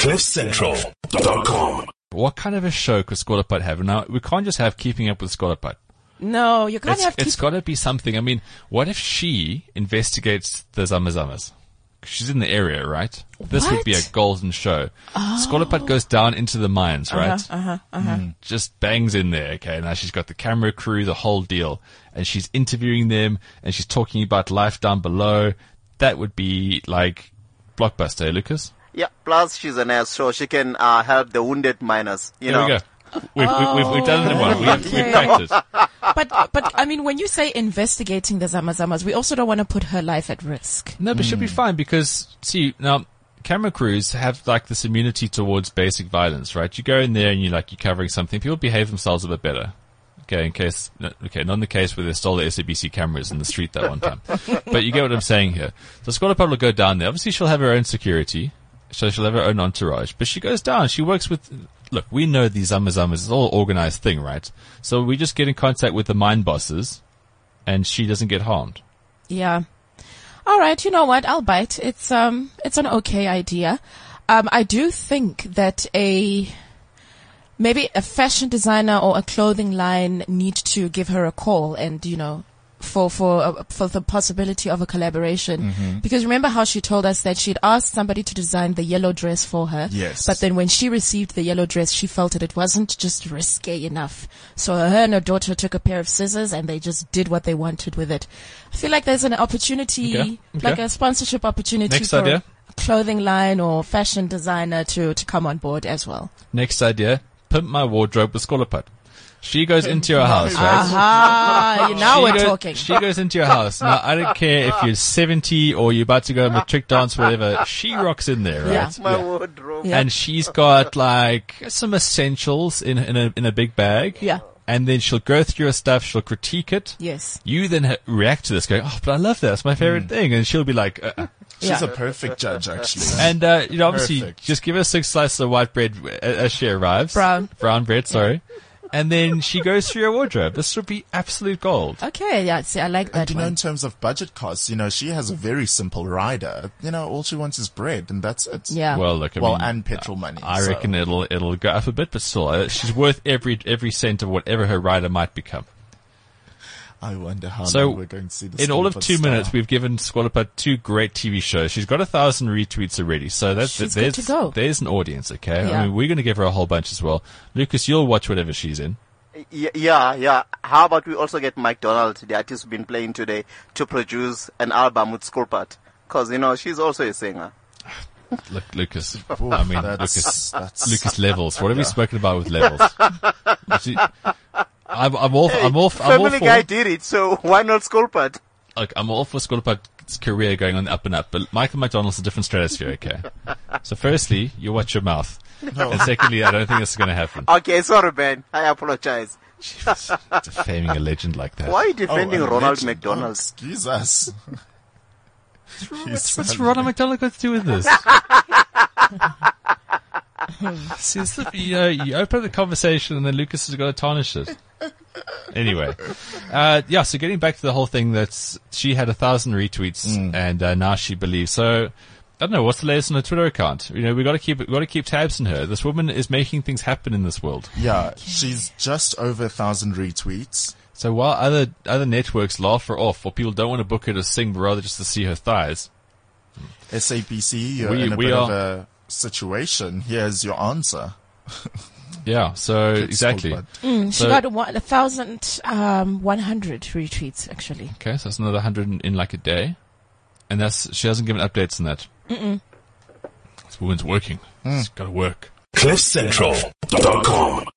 CliffCentral.com. What kind of a show could Squalaput have? Now, we can't just have Keeping Up with Squalaput. No, you can't have. It's got to be something. I mean, what if she investigates the Zamazamas? She's in the area, right? This would be a golden show. Squalaput goes down into the mines, right? Just bangs in there, okay? Now she's got the camera crew, the whole deal. And she's interviewing them, and she's talking about life down below. That would be like blockbuster, eh, Lucas? Yeah, plus she's a nurse, so she can help the wounded miners, you know. There we go. We've done it in one. We've cracked it. But I mean, when you say investigating the Zamazamas, we also don't want to put her life at risk. No, but she'll be fine because, see, now, camera crews have like this immunity towards basic violence, right? You go in there and you're covering something. People behave themselves a bit better. Okay, not in the case where they stole the SABC cameras in the street that one time. But you get what I'm saying here. So Squalaput will go down there. Obviously, she'll have her own security. So she'll have her own entourage. But she goes down. She works with... Look, we know these Zamazamas. It's all organized thing, right? So we just get in contact with the mine bosses, and she doesn't get harmed. Yeah. All right. You know what? I'll bite. It's an okay idea. I do think that maybe a fashion designer or a clothing line need to give her a call and, for the possibility of a collaboration. Because remember how she told us that she'd asked somebody to design the yellow dress for her. Yes. But then when she received the yellow dress, she felt it wasn't just risque enough. So her and her daughter took a pair of scissors and they just did what they wanted with it. I feel like there's an opportunity, Okay. like a sponsorship opportunity Next for idea. a clothing line or fashion designer to come on board as well. Next idea, pimp my wardrobe with Squalaput. She goes into your house, right? Aha, now we're talking. She goes into your house. Now, I don't care if you're 70 or you're about to go matric dance, whatever. She rocks in there, right? Yeah. My wardrobe. Yeah. And she's got like some essentials in a big bag. Yeah. And then she'll go through your stuff. She'll critique it. Yes. You then react to this, going, "Oh, but I love that. It's my favorite thing." And she'll be like, She's a perfect judge, actually. And obviously, Perfect. just give her 6 slices of white bread as she arrives. Brown bread, sorry. And then she goes through your wardrobe. This would be absolute gold. Okay, yeah, see, I like that And one. in terms of budget costs, she has a very simple rider. All she wants is bread, and that's it. Yeah. Well, look, and petrol money. I reckon it'll go up a bit, but still, she's worth every cent of whatever her rider might become. I wonder how So, long we're going to see this. in all of Squalaput 2 star. minutes, we've given Squalaput 2 great TV shows. She's got 1,000 retweets already, so She's good to go. There's an audience, okay? Yeah. I mean, we're going to give her a whole bunch as well. Lucas, you'll watch whatever she's in. Yeah. How about we also get Mike Donald, the artist who's been playing today, to produce an album with Squalaput? Because, she's also a singer. Look, Lucas. I mean, that's Lucas levels. What have we spoken about with levels? See, I'm all Family Guy for. did it, so why not Squalaput? Look, I'm all for Squalaput's career going on up and up, but Michael McDonald's a different stratosphere. Okay. So, firstly, you watch your mouth, and secondly, I don't think this is going to happen. Okay, sorry, Ben. I apologize. Defaming a legend like that. Why are you defending and Ronald legend. McDonald? Excuse us. What's Ronald McDonald got to do with this? See, you open up the conversation and then Lucas has got to tarnish it. Anyway, so getting back to the whole thing, she had 1,000 retweets and now she believes. So I don't know what's the latest on her Twitter account. We got to keep tabs on her. This woman is making things happen in this world. Yeah, she's just over 1,000 retweets. So while other networks laugh her off, or people don't want to book her to sing, but rather just to see her thighs. SAPC, you're in a bit of a situation. Here's your answer. Yeah, so exactly. She got 1,100 retweets, actually. Okay, so that's another 100 in like a day. And she hasn't given updates on that. This woman's working. She's got to work. CliffCentral.com